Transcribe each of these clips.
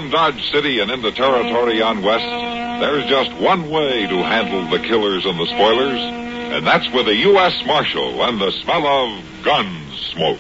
From Dodge City and into territory on west, there's just one way to handle the killers and the spoilers, and that's with a U.S. Marshal and the smell of gun smoke.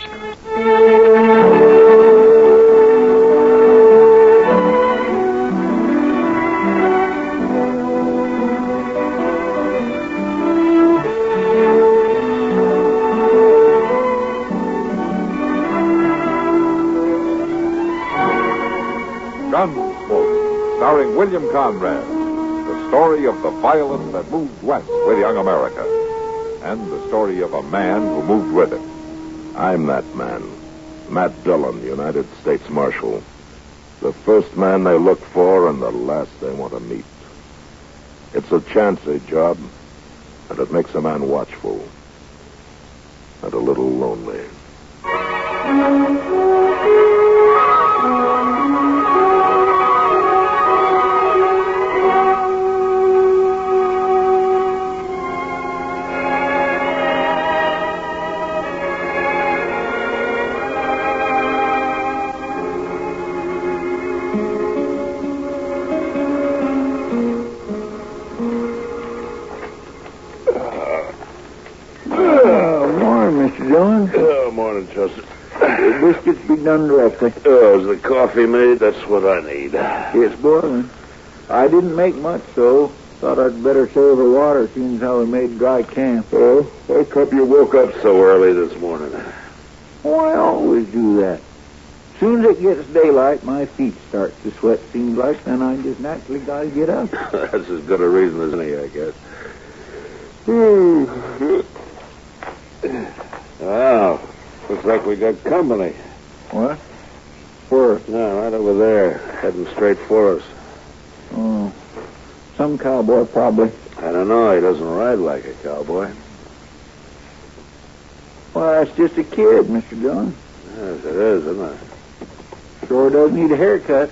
Gunsmoke, starring William Conrad. The story of the violence that moved west with young America. And the story of a man who moved with it. I'm that man. Matt Dillon, United States Marshal. The first man they look for and the last they want to meet. It's a chancy job, and it makes a man watchful. And a little lonely. Biscuits be done directly. Oh, is the coffee made? That's what I need. It's boiling. I didn't make much, though. Thought I'd better save the water, seeing as how we made dry camp. Oh, how come you woke up so early this morning? Oh, I always do that. Soon as it gets daylight, my feet start to sweat, seems like, then I just naturally gotta get up. That's as good a reason as any, I guess. Wow. Looks like we got company. What? Where? No, right over there, heading straight for us. Oh, some cowboy, probably. I don't know. He doesn't ride like a cowboy. Well, that's just a kid, Mr. Dillon. Yes, it is, isn't it? Sure does need a haircut.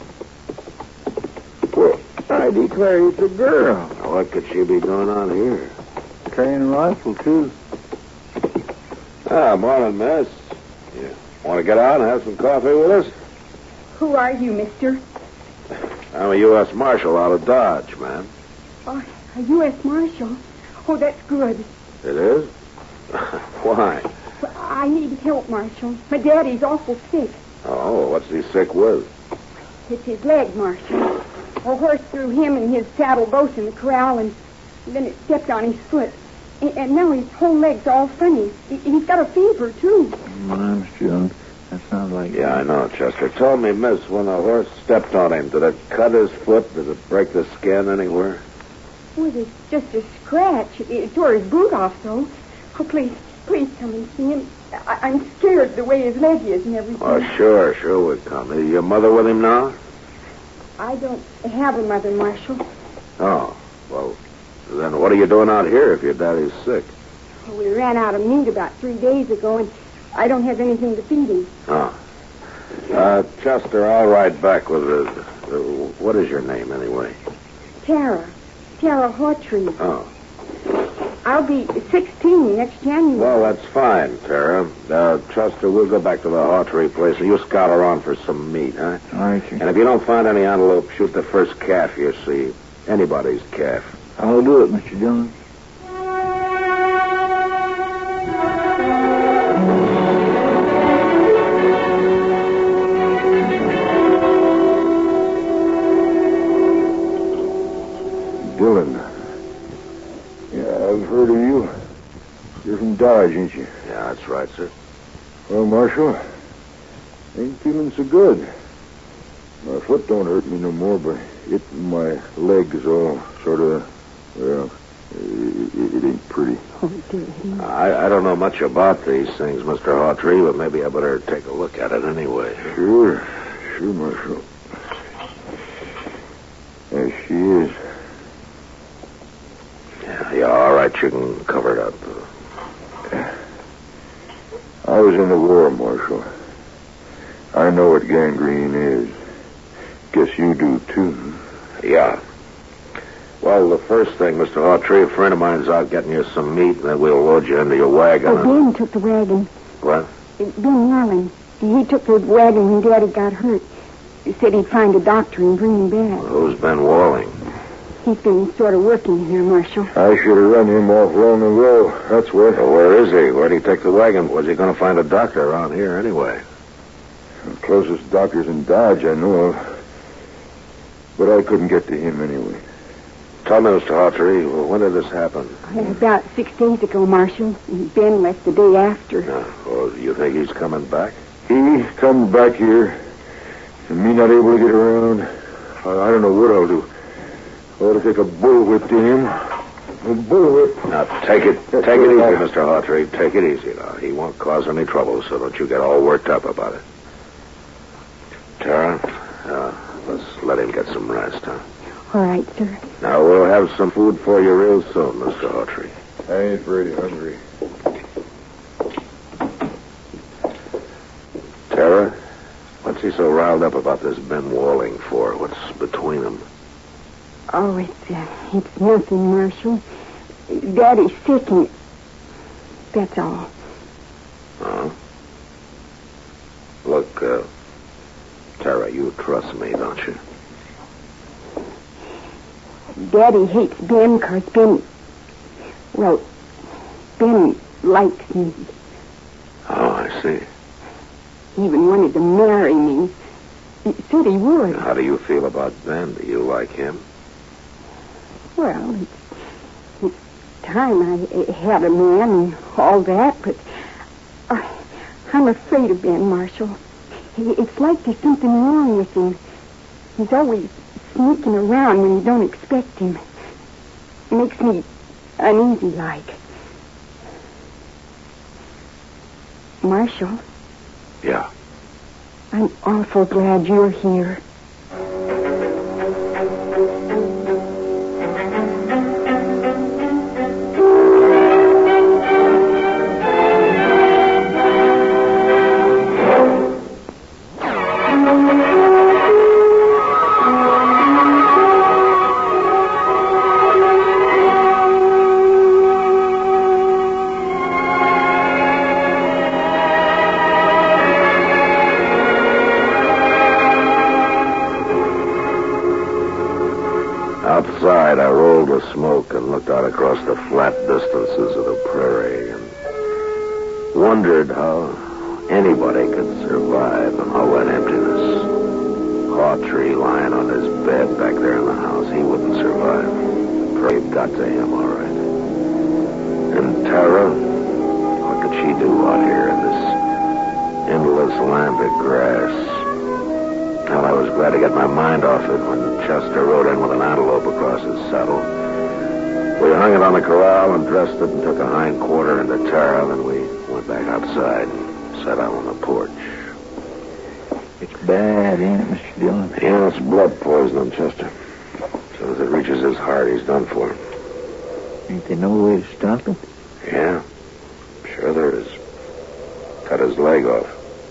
Well, I declare it's a girl. Now, what could she be doing on here? Carrying a rifle, too. Morning, miss. You want to get out and have some coffee with us? Who are you, mister? I'm a U.S. Marshal out of Dodge, ma'am. Oh, a U.S. Marshal? Oh, that's good. It is? Why? Well, I need help, Marshal. My daddy's awful sick. Oh, what's he sick with? It's his leg, Marshal. A horse threw him and his saddle both in the corral, and then it stepped on his foot. And now his whole leg's all funny. He's got a fever, too. I'm sure. That sounds like... Yeah, I know, Chester. Told me, miss, when the horse stepped on him, did it cut his foot? Did it break the skin anywhere? Well, it's just a scratch. It tore his boot off, though. Oh, please come and see him. I'm scared the way his leg is and everything. Oh, sure we'll come. Is your mother with him now? I don't have a mother, Marshal. Oh, well... Then what are you doing out here if your daddy's sick? Well, we ran out of meat about 3 days ago, and I don't have anything to feed him. Oh. Chester, I'll ride back with what is your name, anyway? Tara Hawtree. Oh. I'll be 16 next January. Well, that's fine, Tara. Chester, we'll go back to the Hawtree place, and you scout around for some meat, huh? All right, sir. And if you don't find any antelope, shoot the first calf you see. Anybody's calf. I'll do it, Mr. Dillon. Dillon. Yeah, I've heard of you. You're from Dodge, ain't you? Yeah, that's right, sir. Well, Marshal, ain't feeling so good. My foot don't hurt me no more, but it and my leg is all sort of... Well, it ain't pretty. Oh, dear. I don't know much about these things, Mr. Hawtree, but maybe I better take a look at it anyway. Sure, Marshal. There she is. Yeah, all right, you can cover it up. I was in the war, Marshal. I know what gangrene is. Guess you do, too. Yeah. Well, the first thing, Mr. Hawtree, a friend of mine's out getting you some meat, and then we'll load you into your wagon. Oh, Ben took the wagon. What? Ben Marlin. He took the wagon when Daddy got hurt. said he'd find a doctor and bring him back. Who's Ben Walling? He's been sort of working here, Marshal. I should have run him off long ago. That's what. Well, where is he? Where'd he take the wagon? Was he going to find a doctor around here anyway? The closest doctor's in Dodge I know of. But I couldn't get to him anyway. Tell me, Mr. Hawtrey, when did this happen? About 6 days ago, Marshal. Ben left the day after. Well, do you think he's coming back? He comes back here, and me not able to get around. I don't know what I'll do. I ought to take a bullwhip to him. A bullwhip. Now, take it easy, Mr. Hawtrey. Take it easy now. He won't cause any trouble, so don't you get all worked up about it. Tara, let's let him get some rest, huh? All right, sir. Now, we'll have some food for you real soon, Mr. Hawtrey. I ain't very hungry. Tara, what's he so riled up about this Ben Walling for? What's between them? Oh, it's nothing, Marshal. Daddy's sick and that's all. Huh? Look, Tara, you trust me, don't you? Daddy hates Ben because Ben likes me. Oh, I see. He even wanted to marry me. He said he would. How do you feel about Ben? Do you like him? Well, it's time I had a man and all that, but I'm afraid of Ben, Marshal. It's like there's something wrong with him. He's always sneaking around when you don't expect him. It makes me uneasy like. Marshal? Yeah. I'm awful glad you're here. Outside, I rolled the smoke and looked out across the flat distances of the prairie and wondered how anybody could survive in all that emptiness. Hawtrey lying on his bed back there in the house, he wouldn't survive. Prey got to him, all right. And Tara, what could she do out here in this endless land of grass? Well, I was glad to get my mind off it when Chester rode in with an antelope across his saddle. We hung it on the corral and dressed it and took a hind quarter into Tara, then we went back outside and sat out on the porch. It's bad, ain't it, Mr. Dillon? Yeah, it's blood poisoning, Chester. As soon as it reaches his heart, he's done for. Ain't there no way to stop it? Yeah, sure there is. Cut his leg off.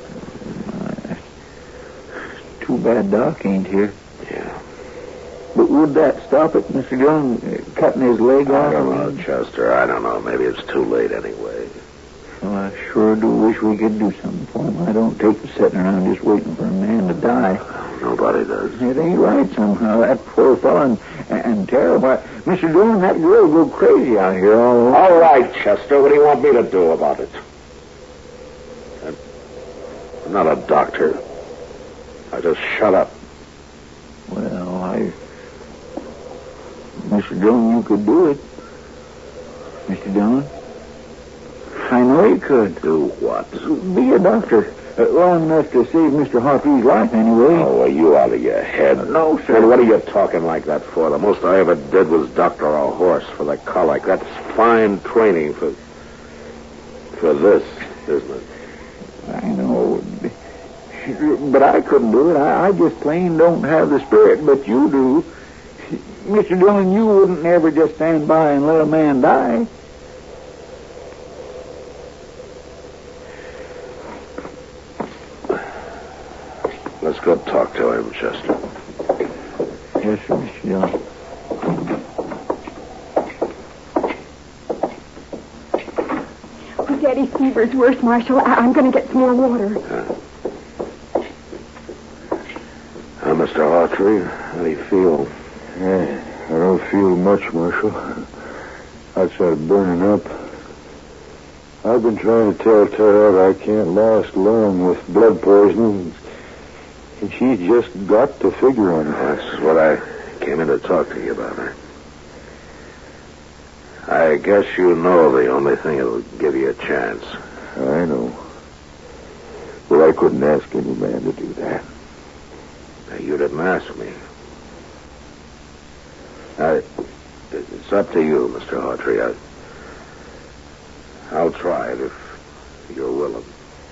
Too bad Doc ain't here. Yeah. But would that stop it, Mr. Dillon, cutting his leg off? I don't know, Chester. I don't know. Maybe it's too late anyway. Well, I sure do wish we could do something for him. I don't take to sitting around just waiting for a man to die. Nobody does. It ain't right somehow. That poor fellow and Tara, why, Mr. Dillon, that girl go crazy out here all over. All right, Chester. What do you want me to do about it? I'm not a doctor. I just shut up. Well, Mr. Dillon, you could do it. Mr. Dillon? I know you could. Do what? Be a doctor. Long enough to save Mr. Hawtrey's life, anyway. Oh, are you out of your head? No, sir. Well, what are you talking like that for? The most I ever did was doctor a horse for the colic. That's fine training for this, isn't it? I know. But I couldn't do it. I just plain don't have the spirit, but you do. Mr. Dillon, you wouldn't ever just stand by and let a man die. Let's go talk to him, Chester. Yes, sir, Mr. Dillon. Oh, Daddy's fever's worse, Marshal. I'm going to get some more water. Hawtrey. How do you feel? I don't feel much, Marshal. Outside burning up. I've been trying to tell Tara I can't last long with blood poisoning, and she's just got to figure on it. That's what I came in to talk to you about. I guess you know the only thing that'll give you a chance. I know. But I couldn't ask any man to do that. Now, you didn't ask me. It's up to you, Mr. Hawtrey. I'll try it if you're willing.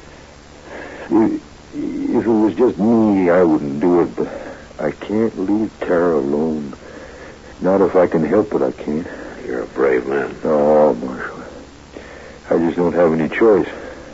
If it was just me, I wouldn't do it, but I can't leave Tara alone. Not if I can help it, I can't. You're a brave man. No, Marshal. I just don't have any choice.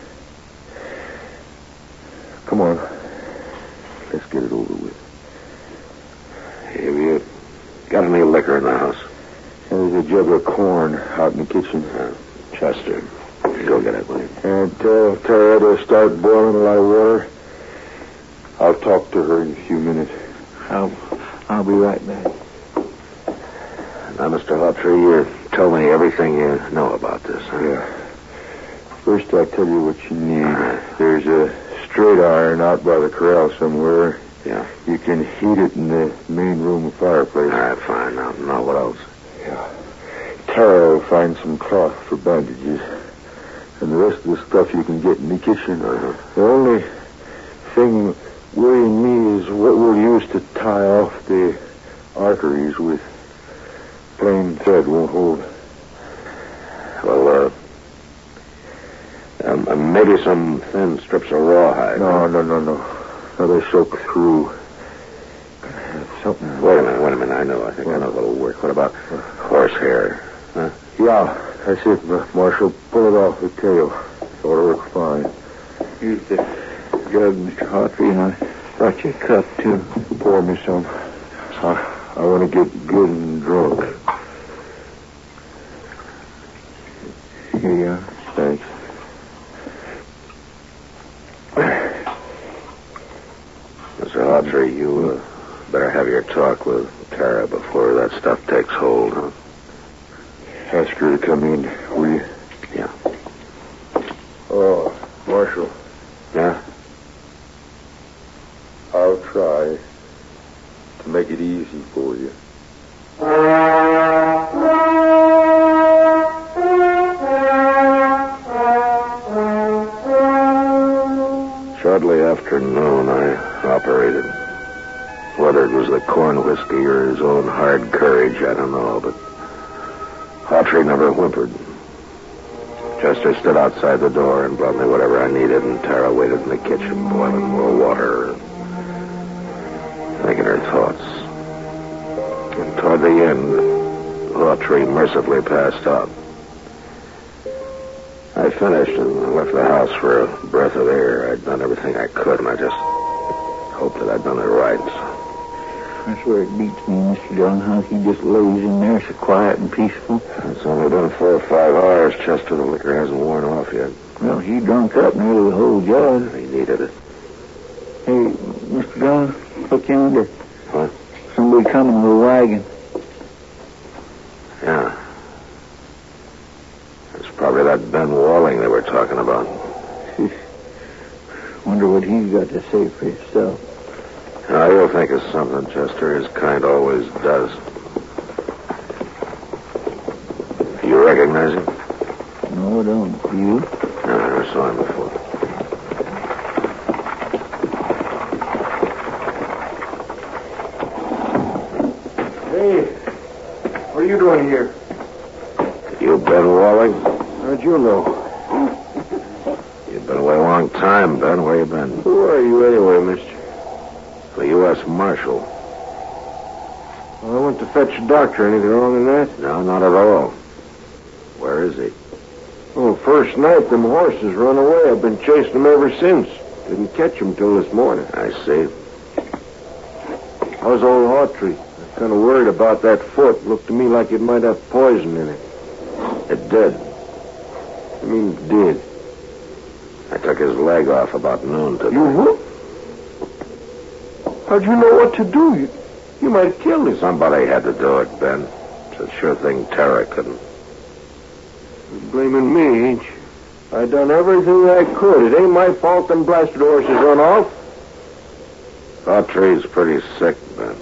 Come on. Let's get it over with. Have you got any liquor in the house? There's a jug of corn out in the kitchen. Chester, go get it, will you? And tell Tara to start boiling a lot of water. I'll talk to her in a few minutes. I'll be right back. Now, Mr. Hawtrey, you tell me everything you know about this. Huh? Yeah. First, I'll tell you what you need. There's a straight iron out by the corral somewhere. Yeah. You can heat it in the main room fireplace. All right, fine. Now, what else? Yeah. Tara will find some cloth for bandages. And the rest of the stuff you can get in the kitchen. The only thing worrying me is what we'll use to tie off the arteries with. Plain thread won't hold. Well, maybe some thin strips of rawhide. No. No, they soak through. Something. Wait a minute. I think I know what'll work. What about horsehair? Huh? Yeah, that's it, Marshal. Pull it off the tail. It ought to work fine. Here's the jug, Mr. Hawtrey, and I brought you a cup, too. Pour me some. I want to get good and drunk. Here you are. Thanks. Mr. Hawtrey, you better have your talk with Tara before that stuff takes hold, huh? Ask her to come in, will you? Yeah. Oh, Marshal. Yeah? I'll try to make it easy for you. Shortly after noon, I operated. Whether it was the corn whiskey or his own hard courage, I don't know, but Hawtrey never whimpered. Chester stood outside the door and brought me whatever I needed, and Tara waited in the kitchen boiling more water and thinking her thoughts. And toward the end, Hawtrey mercifully passed out. I finished and left the house for a breath of air. I'd done everything I could, and I just hoped that I'd done it right. That's where it beats me, Mr. Dillon, how he just lays in there so quiet and peaceful. It's only been 4 or 5 hours, Chester. The liquor hasn't worn off yet. Well, he drunk up nearly the whole jug. He needed it. Hey, Mr. Dillon, look yonder. What? Somebody coming with a wagon. Yeah. It's probably that Ben Walling they were talking about. Wonder what he's got to say for himself. Now, you'll think of something, Chester. His kind always does. You recognize him? No, I don't. You? No, I never saw him before. Hey, what are you doing here? You Ben Walling? How'd you know? You've been away a long time, Ben. Where you been? Who are you anyway, mister? The U.S. Marshal. Well, I went to fetch a doctor. Anything wrong in that? No, not at all. Where is he? Oh, first night them horses run away. I've been chasing them ever since. Didn't catch them till this morning. I see. How's old Hawtrey? I'm kind of worried about that foot. Looked to me like it might have poison in it. It did. I mean, it did. I took his leg off about noon today. You what? How'd you know what to do? You might have killed him. Somebody had to do it, Ben. It's a sure thing Tara couldn't. You're blaming me, ain't you? I done everything I could. It ain't my fault them blasted horses run off. Hawtree's pretty sick, Ben.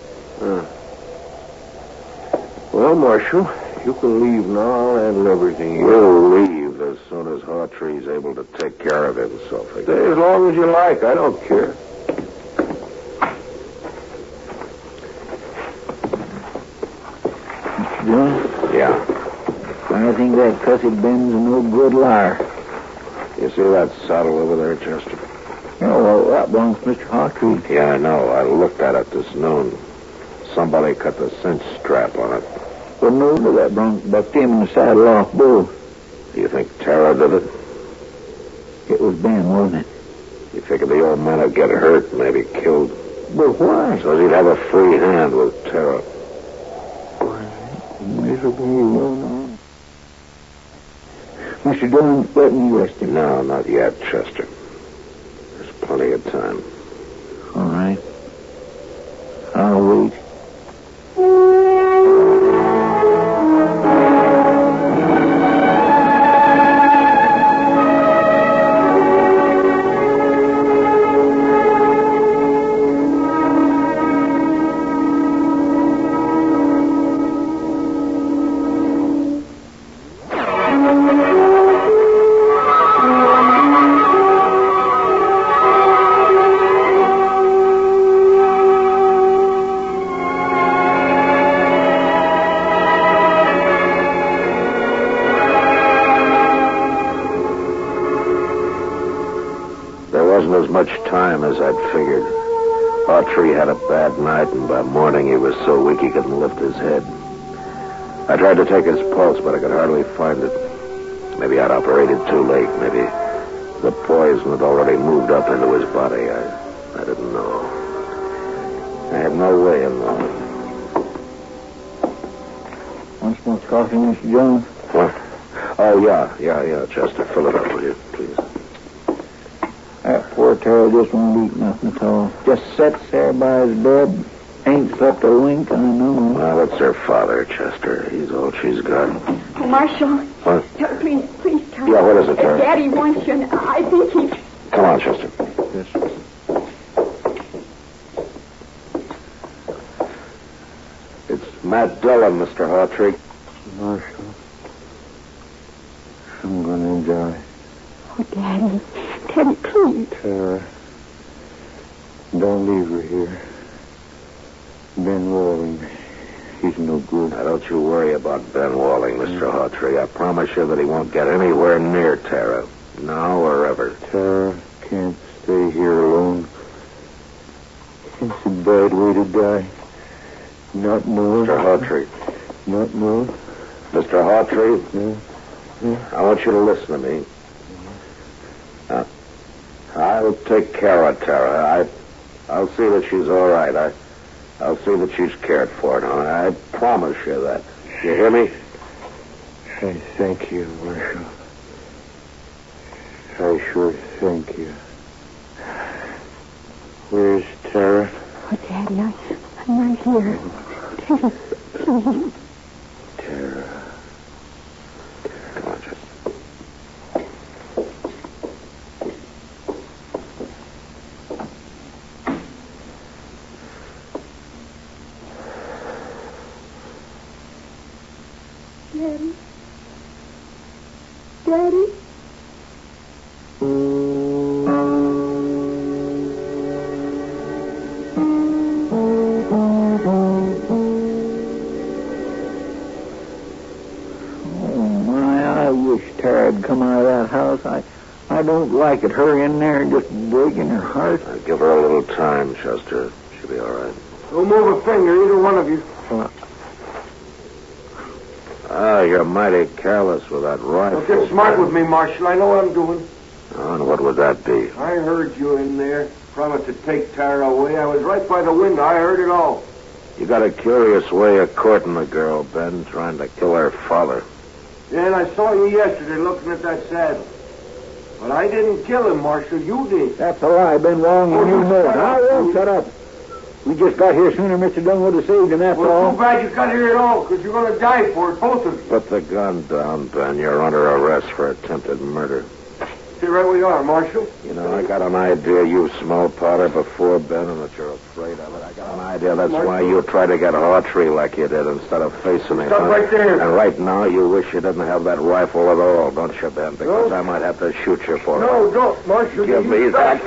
Well, Marshal, you can leave now. I'll handle everything here. We'll leave as soon as Hawtree's able to take care of himself again. Stay as long as you like. I don't care. John, Yeah. I think that cussed Ben's a no good liar. You see that saddle over there, Chester? Well, that belongs to Mr. Hawtree. Yeah, I know. I looked at it this noon. Somebody cut the cinch strap on it. Well, no, that bucked him in the saddle off both. Do you think Tara did it? It was Ben, wasn't it? You figured the old man would get hurt, maybe killed, But why? so he'd have a free hand with Tara. Miserable, no. Mr. Dillon, let me arrest him. No, not yet, Chester. There's plenty of time. All right. I'll wait. As much time as I'd figured. Hawtree had a bad night, and by morning he was so weak he couldn't lift his head. I tried to take his pulse, but I could hardly find it. Maybe I'd operated too late. Maybe the poison had already moved up into his body. I didn't know. I had no way of knowing. Want some more coffee, Mr. Jones? What? Oh, yeah, Chester. Fill it up, will you, please? That poor Tara just won't eat nothing at all. Just sits there by his bed. Ain't slept a wink, I know. Well, it's her father, Chester. He's all she's got. Oh, Marshal. What? Please, come. Yeah, what is it, Tara? Daddy wants you, and I think he's... Come on, Chester. Yes. It's Matt Dillon, Mr. Hawtree. Marshal, I'm going to die. Oh, Daddy. Daddy, please. Tara, don't leave her here. Ben Walling, he's no good. Now, don't you worry about Ben Walling, Mr. Hawtree. I promise you that he won't get anywhere near Tara. Now or ever. Tara can't stay here alone. It's a bad way to die. Not more. Mr. Hawtree. Not more. Mr. Hawtree, Yeah. I want you to listen to me. I'll take care of Tara. I'll see that she's all right. I'll see that she's cared for. Now, I promise you that. You hear me? I thank you, Marshal. I sure thank you. Where's Tara? Oh, Daddy, I'm right here. Daddy, please. Tara. Come on, Chester. Daddy? Daddy? I wish Tara'd come out of that house. I don't like it. Her in there and just breaking her heart. Give her a little time, Chester. She'll be all right. Don't move a finger, either one of you. You're mighty careless with that rifle. Don't get smart with me, Marshal. I know what I'm doing. Oh, and what would that be? I heard you in there. Promised to take Tara away. I was right by the window. I heard it all. You got a curious way of courting a girl, Ben, trying to kill her father. Yeah, and I saw you yesterday looking at that saddle. But I didn't kill him, Marshal. You did. That's a lie, Ben Wong, and you know it. I won't shut up. We just got here sooner Mr. Dillon would have saved him, that's all. Too bad you got here at all, because you're going to die for it, both of you. Put the gun down, Ben. You're under arrest for attempted murder. Stay right where you are, Marshal. You know, I got an idea you smelled powder before, Ben, and that you're afraid of it. I got an idea that's why you tried to get Hawtree like you did instead of facing me. Stop right there. And right now, you wish you didn't have that rifle at all, don't you, Ben? Because I might have to shoot you for it. No, don't, Marshal. Give me that.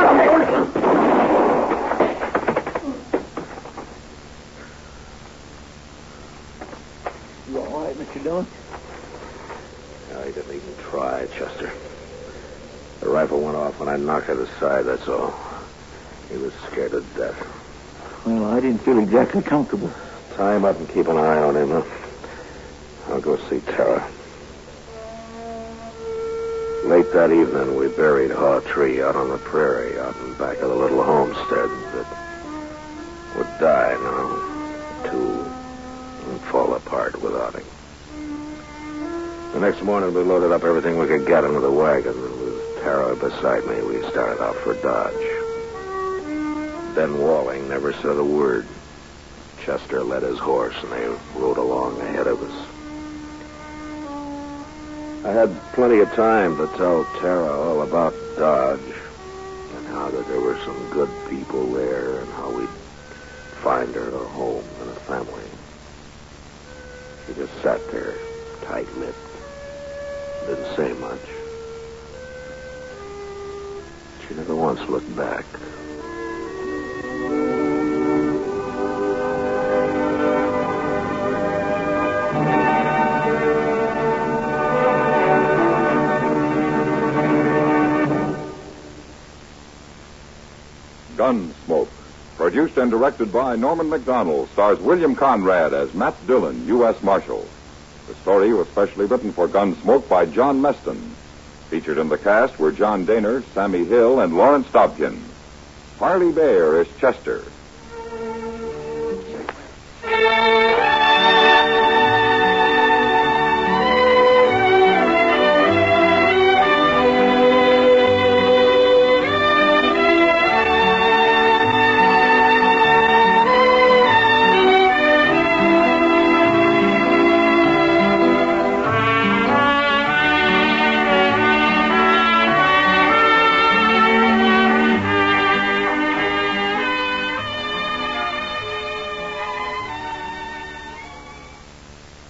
You all right, Mr. Dillon? No, he didn't even try, Chester. The rifle went off when I knocked it aside, that's all. He was scared to death. Well, I didn't feel exactly comfortable. Tie him up and keep an eye on him, huh? I'll go see Tara. Late that evening, we buried Hawtree out on the prairie, out in back of the little homestead that would die now, too, and fall apart without him. The next morning, we loaded up everything we could get into the wagon, and with Tara beside me, we started out for Dodge. Ben Walling never said a word. Chester led his horse, and they rode along ahead of us. I had plenty of time to tell Tara all about Dodge, and how that there were some good people there, and how we'd find her a home and a family. She just sat there, tight-lipped. Didn't say much. She never once looked back. Gunsmoke, produced and directed by Norman McDonald, stars William Conrad as Matt Dillon, U.S. Marshal. The story was specially written for Gunsmoke by John Meston. Featured in the cast were John Daner, Sammy Hill, and Lawrence Dobkin. Harley Bear is Chester.